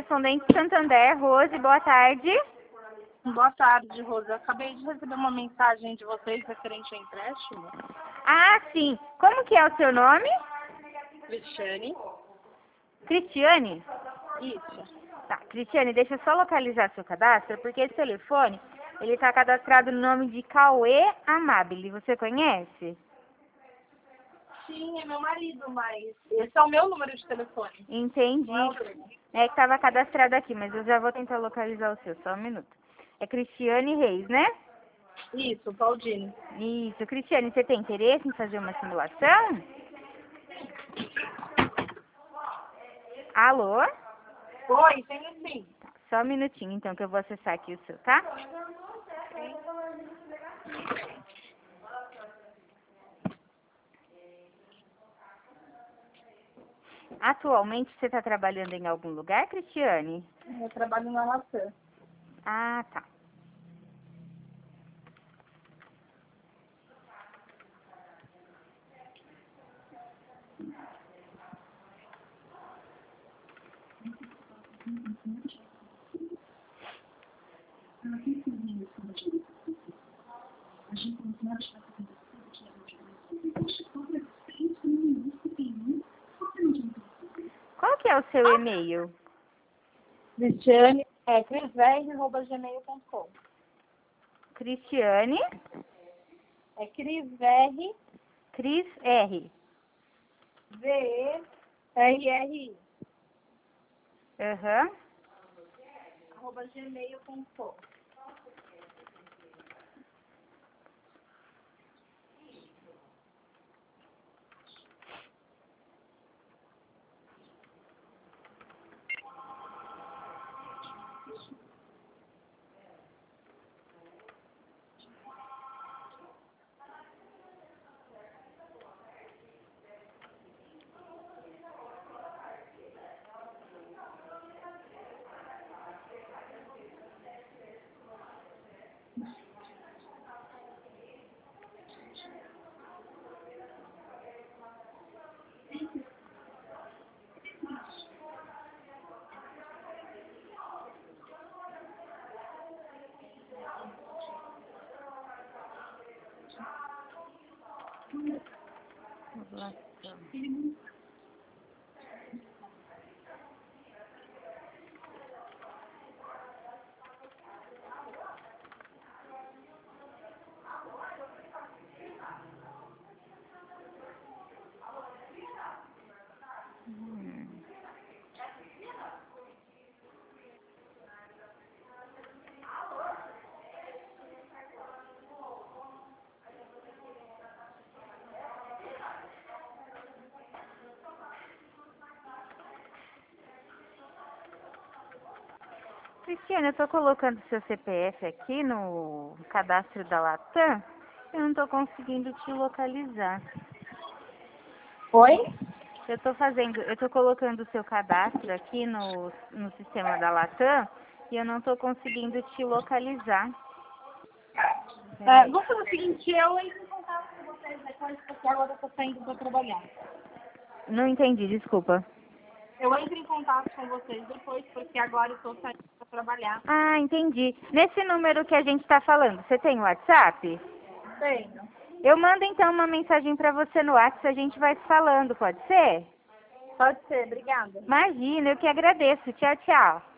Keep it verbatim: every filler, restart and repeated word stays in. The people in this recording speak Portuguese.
correspondente Santander, Rose, boa tarde. Boa tarde, Rosa. Eu acabei de receber uma mensagem de vocês referente ao empréstimo. Ah, sim. Como que é o seu nome? Cristiane. Cristiane? Isso. Tá, Cristiane, deixa eu só localizar seu cadastro, porque esse telefone, ele tá cadastrado no nome de Cauê Amabile. Você conhece? Sim, é meu marido, mas esse é o meu número de telefone. Entendi. Não é o dele. É que tava cadastrado aqui, mas eu já vou tentar localizar o seu, só um minuto. É Cristiane Reis, né? Isso, Paudine. Isso. Cristiane, você tem interesse em fazer uma simulação? Alô? Oi, tem sim. Tá, só um minutinho, então, que eu vou acessar aqui o seu, tá? Atualmente, você está trabalhando em algum lugar, Cristiane? Eu trabalho na Latam. Ah, tá. Qual que é o seu e-mail? Cristiane é crisver arroba gmail ponto com. Cristiane, É crisver, Cris R. V E R R I, Aham. arroba gmail ponto com. Cristiane, eu tô colocando seu C P F aqui no cadastro da Latam. Eu não tô conseguindo te localizar. Oi? Eu tô fazendo, eu tô colocando o seu cadastro aqui no, no sistema da Latam e eu não tô conseguindo te localizar. É, vamos fazer o seguinte, eu entro em contato com vocês depois, porque agora eu estou saindo para trabalhar. Não entendi, desculpa. Eu entro em contato com vocês depois, porque agora eu estou saindo para trabalhar. Ah, entendi. Nesse número que a gente tá falando, você tem WhatsApp? Tenho. Eu mando então uma mensagem pra você no WhatsApp, a gente vai se falando, pode ser? Pode ser, obrigada. Imagina, eu que agradeço. Tchau, tchau.